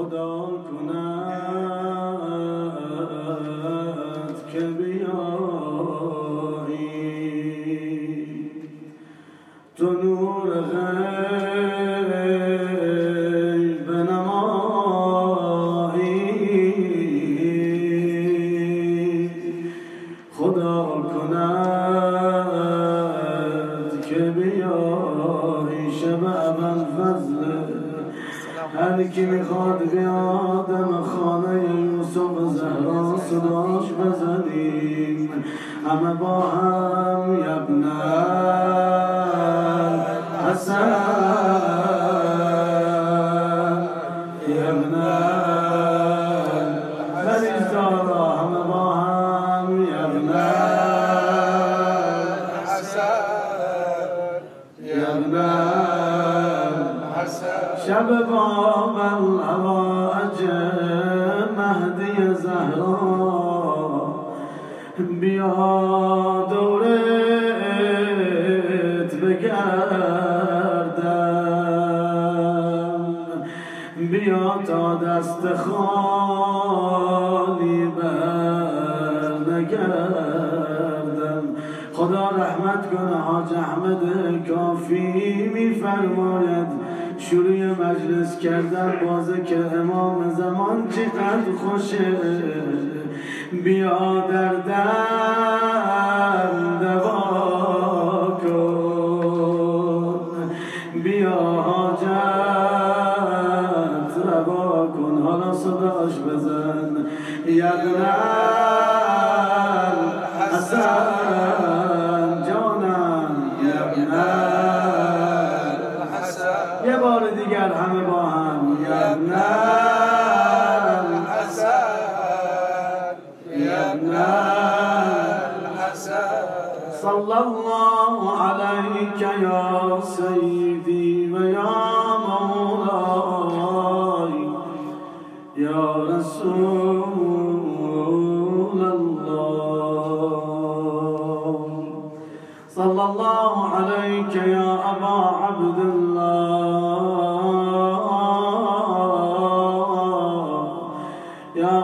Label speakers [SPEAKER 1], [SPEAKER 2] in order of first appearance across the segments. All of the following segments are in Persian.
[SPEAKER 1] خدا کند که بیایی تو نور غیب نمایی خدا کند که بیایی شب اول فضل هر کی میخواد بیاد خانه یوسف زهرا صداش بزنیم همه با هم یبن حسن یبن فریزدارا همه با هم یبن حسن یبن شب باب الهواج مهدی زهرا بیا دورت بگردم بیا تا دست خالی برنگردم خدا رحمت کنه حاج احمد کافی میفرماید شروع مجلس کردن با ذکر امام زمان چقدر خوشه بیا در دم دوا کن بیا حاجت روا کن حالا صداش بزن یبنم حسن جانم یبنم یه بار دیگر همه با هم یبنم حسن یبنم حسن صلی الله علیک یا سیدی و یا مولای یا رسول الله صلی الله علیک یا ابا عبدالله یا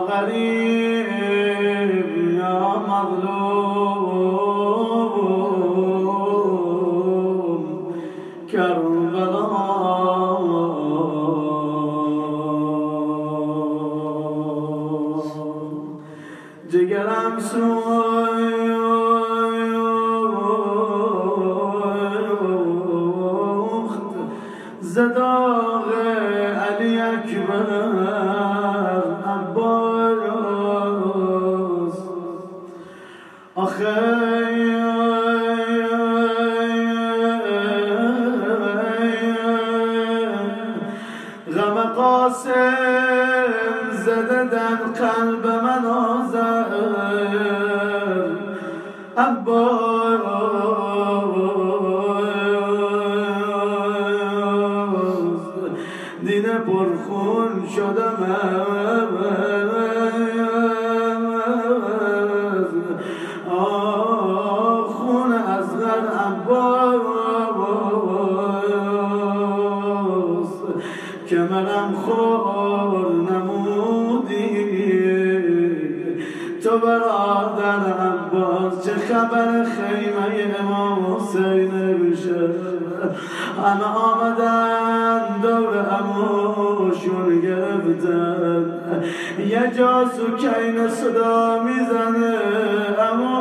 [SPEAKER 1] غریب یا مظلوم کربلا جگرم سوخت زداغ علی اکبر عباس آخه غم قاسم زده در قلب من آذر عباس دیده پرخون شدم خون اصغر عباس که منم خور نمودی تو برادر عباس چه خبر خیمه امام حسین بشه همه آمدن دور عموشون گرفتن یه جا سکین صدا میزنه عمو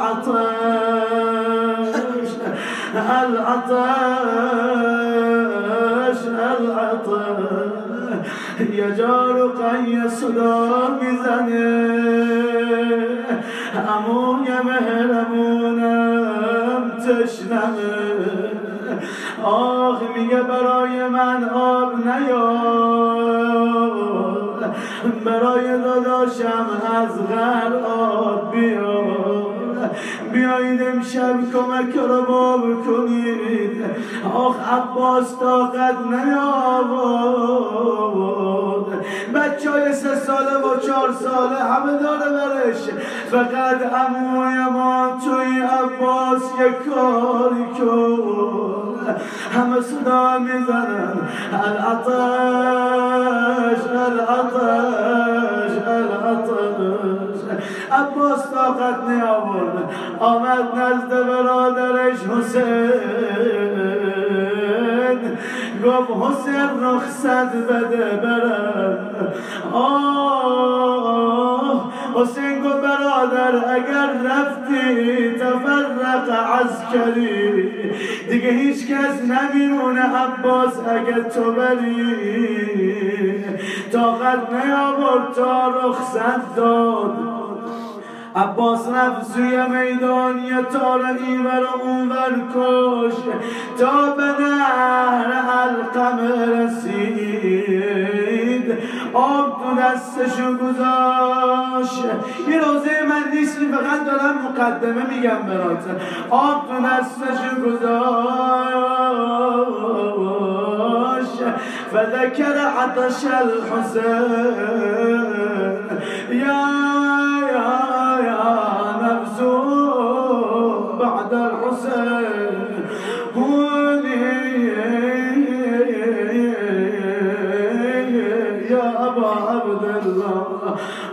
[SPEAKER 1] العطش العطش العطش یه جا رقیه صدا میزنه عموی مهربونم تشنمه آخ میگه برای من آب نیار برای داداشم از غر آب بیار بیایید امشب کمک رو باب کنید آخ عباس طاقت نیاورد بچه های 3 ساله و 4 ساله همه داره برش فقط عموی ما توی عباس یک کاری کن همه صدا میزنن العطش العطش العطش. عباس طاقت نیاورد، آمد نزد برادرش حسین، گفت حسین رخصت بده برم. حسین گفت برادر اگر رفتی تفرق عسکری، دیگه هیچ کس نمیمونه عباس اگر تو بری. طاقت نیاورد تا رخصت داد. عباس رفت سوی میدان، یه تار اینور و اونور کش تا به نهر علقمه رسید. آب تو دستشو گذاشت. این روزه من نیستی، فقط دارم مقدمه میگم برات. آب تو دستشو گذاشت فذکر عطش الحسین یا نفسو بعد الحسين هوني يا أبا عبد الله.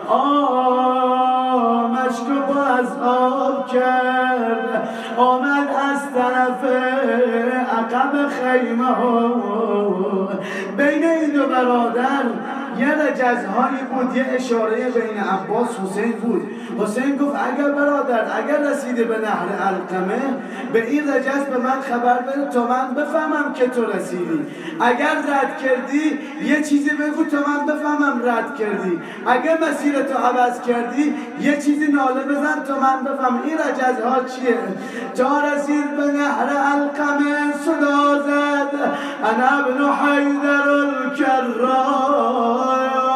[SPEAKER 1] مشکوب از آب کرد، آمد از طرف عقب خیمه ها. بین این دو برادر یه رجزهایی بود، یه اشاره بین عباس حسین بود. حسین گفت اگر برادر اگر رسیده به نهر علقمه به این رجز به من خبر بده تا من بفهمم که تو رسیدی. اگر رد کردی یه چیزی بگو تا من بفهمم رد کردی. اگر مسیرتو عوض کردی یه چیزی ناله بزن تا من بفهم این رجزها چیه. تا رسید به نهر علقمه صدا زد انا ابن حیدر الکرار.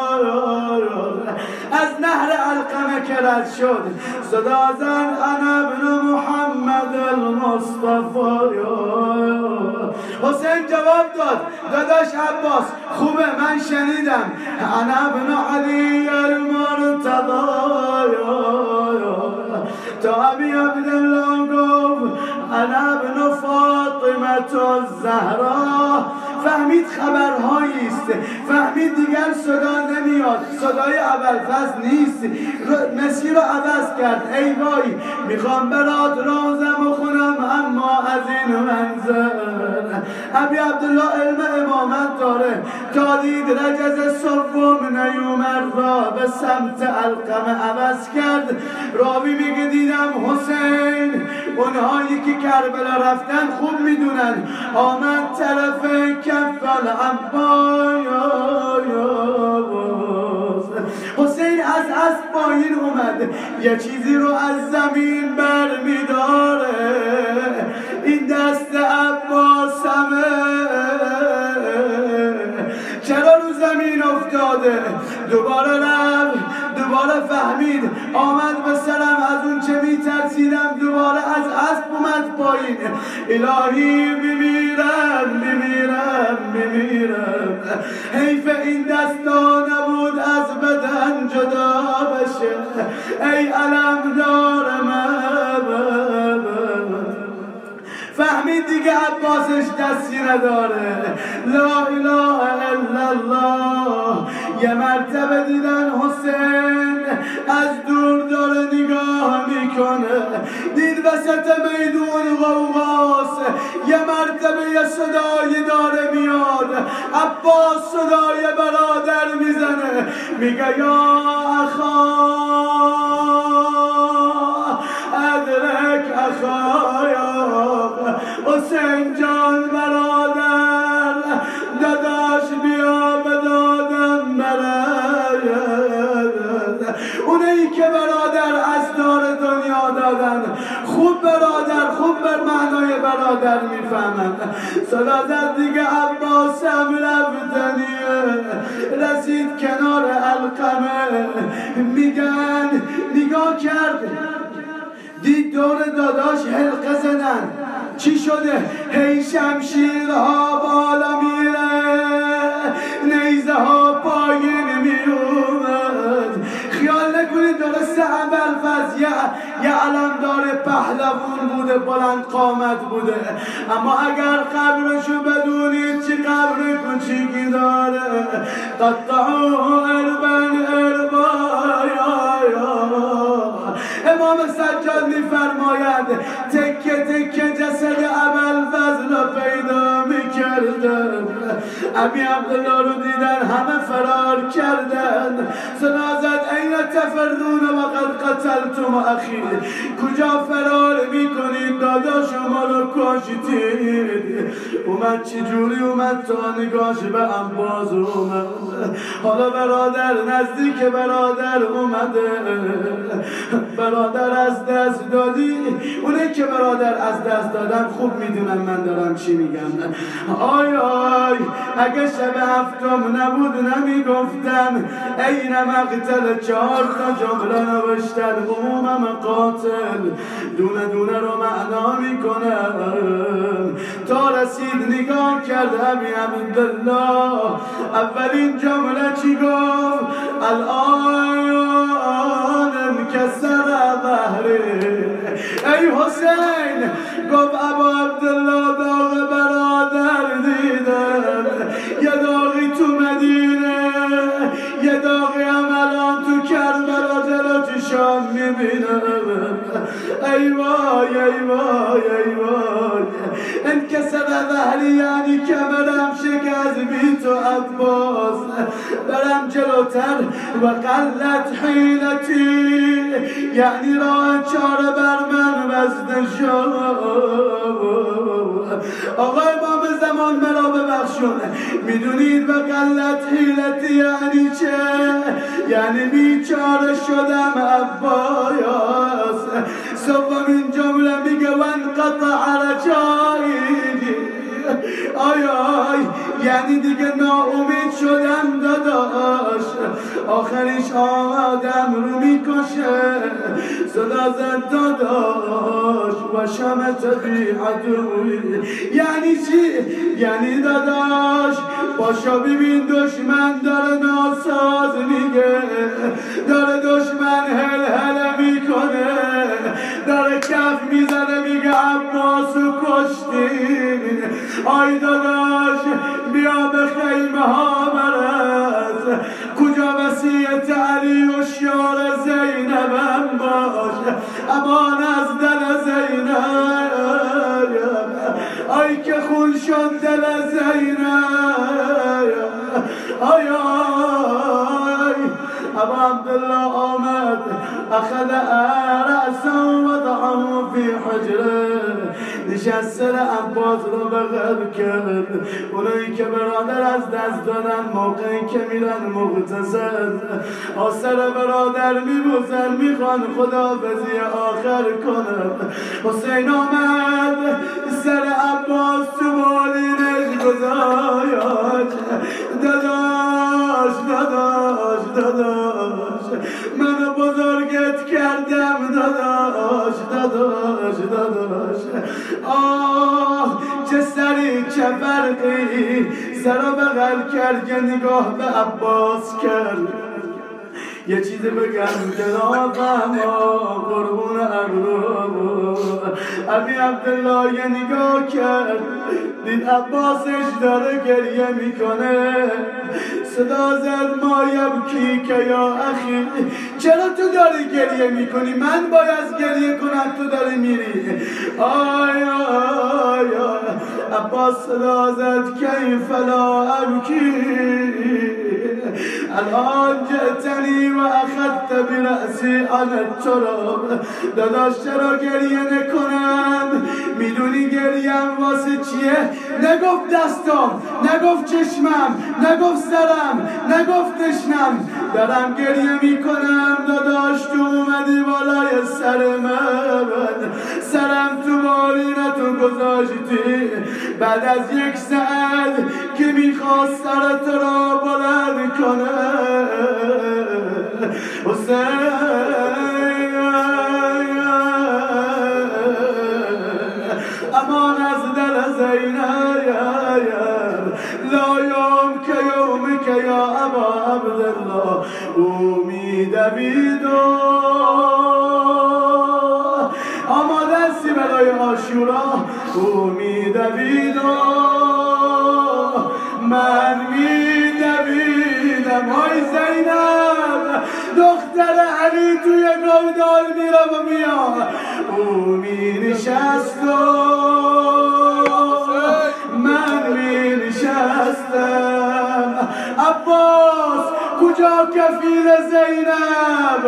[SPEAKER 1] از نهر علقمه که رد شد صدا زد انا ابن محمد المصطفى. حسین جواب داد داداش عباس خوبه من شنیدم انا ابن علی المرتضی. تا ابی عبدالله گفت انا ابن فاطمه الزهرا. فهمید خبرهاییست، فهمید دیگر صدا نمیاد، صدای ابوالفضل نیست. مسیر رو عوض کرد. ای وای میخوام برات رازم و خونم اما از این منظر. ابی عبدالله علم امامت داره. تا دید رجز صفوم نیومد را به سمت علقمه عوض کرد. راوی میگه دیدم حسین اونهایی که کربلا رفتن خوب میدونن آمد طرف کف العباس. حسین از اسب پایین اومد یه چیزی رو از زمین بر میداره. این دست عباسمه چرا رو زمین افتاده. دوباره رفت، دوباره فهمید، آمد به سرم از اون چه میترسیدم دوباره از اسب اومد پایین. الهی بمیرم بمیرم بمیرم. حیف این دستا نبود از بدن جدا بشه. ای علم دار من. فهمید دیگه عباسش دستی نداره. لا اله الا الله. یه مرتبه دیدن حسین از دور داره نگاه میکنه. دید وسط میدون غوغاست. یه مرتبه یه صدای داره میاد. عباس صدای برادر میزنه میگه یا اخا ادرک اخایا. حسین جان برادر داداش بیا به دادم برد. اونایی که برادر از دار دنیا دادن خوب برادر خوب بر معنای برادر میفهمن. صدا زد دیگه عباس هم رفتنیه. رسید کنار علقمه میگن نگاه کرد دید دور داداش حلقه زدن. چی شده؟ هی شمشیرها بالا میره، نیزه ها پایین میومد. خیال نکنید درسته ابوالفضل از یه علمدار پهلوون بوده، بلند قامت بوده، اما اگر قبرشو بدونید چه قبر کوچیکی داره. قطعوا اربا امام سجاد میفرماید تکه تکه جسد ابوالفضل رو پیدا میکردن. ابی عبدالله رو دیدن همه فرار کردن. صدا زد این تفرون و قد قتلتم اخی، کجا فرار میکنید؟ دادا شما رو کشتید. اومد چجوری اومد؟ تا نگاش به انباز اومد. حالا برادر نزدیک برادر اومده. برادر از دست دادی؟ اونه که برادر از دست دادن خوب میدونم من دارم چی میگم. آی آی اگه شب هفتم نبود نمیگفتم این مقتل 4 تا جمله نوشتن عمومم قاتل دونه دونه رو معنا میکنم. تا رسید نگاه کرد ابی عبدالله، اولین جمله چی گفت؟ الان انکسر ظهری. ای حسین گفت ابا عبدالله داغ برادر دیدم، یه داغی تو مدینه، یه داغی هم الان تو کربلا جلو چشام میبینم. ای وای ای وای ای وای. انکسر ظهری یعنی کمرم شکست بی تو عباس، برم جلوتر و قلت حیلتی یعنی راه چاره بر من بسته شد. آقا امام زمان مرا ببخشون، میدونید و قلت حیلتی یعنی چه؟ یعنی بیچاره شدم عباس. سومین جمله میگه وانقطع رجایی، آی آی یعنی دیگه ناامید شدم داداش، آخرش آدم رو میکشه. صدا زد داداش و شمت بی عدوی. یعنی چی؟ یعنی داداش باشا ببین دشمن داره ناساز میگه، داره دشمن هل هل میکنه، داره کف میزنه میگه عباسو کشتین. آی داداش بیا به خیمه ها برس، کجا وصیت علی و شیار زینبم باش، امان از دل زینب. آی که خون شد دل زینب. آی آی ابا عبدالله آمد اخذ رأسه وضعه فی حجره، نشست سر عباس رو بغل کرد. اونایی که برادر از دست دادن موقعی که میرن مغتسل آسر برادر میبوزن، میخوان خداحافظی آخر کنن. حسین آمد سر عباس تو بالینش گذاشت. داداش داداش داداش منو بزرگت کردم داداش داداش داداش. آه چه سری چه فرقی، سر بغل کرد یه نگاه به عباس کرد. یه چیزی بگم جنابم قربون ابرو. ابی عبدالله یه نگاه کرد دید عباسش داره گریه میکنه. صدا زد ما یبکی که یا اخی، چرا تو داری گریه میکنی؟ من باید گریه کنم تو داری میری. آی آی آی عباس صدا زد کیف لا ابکی الان جئتنی و اخذت برأسی عن التراب. داداش چرا گریه نکنم؟ میدونی گریم واسه چیه؟ نگفت دستم، نگفت چشمم، نگفت سرم، نگفت تشنم، دارم گریه میکنم داداش تو اومدی بالای سر من، سرم تو بالینتو گذاشتی بعد از 1 ساعت که میخواست سرت را بلند کنه. حسین امان از دل زینب لا یوم که یوم که یا ابا عبدالله امید بیدو عاشورا او میدوید و من میدویدم. آی زینب دختر علی توی گودال میره و میاد، او مینشست و من مینشستم. عباس کجا کفیل زینب؟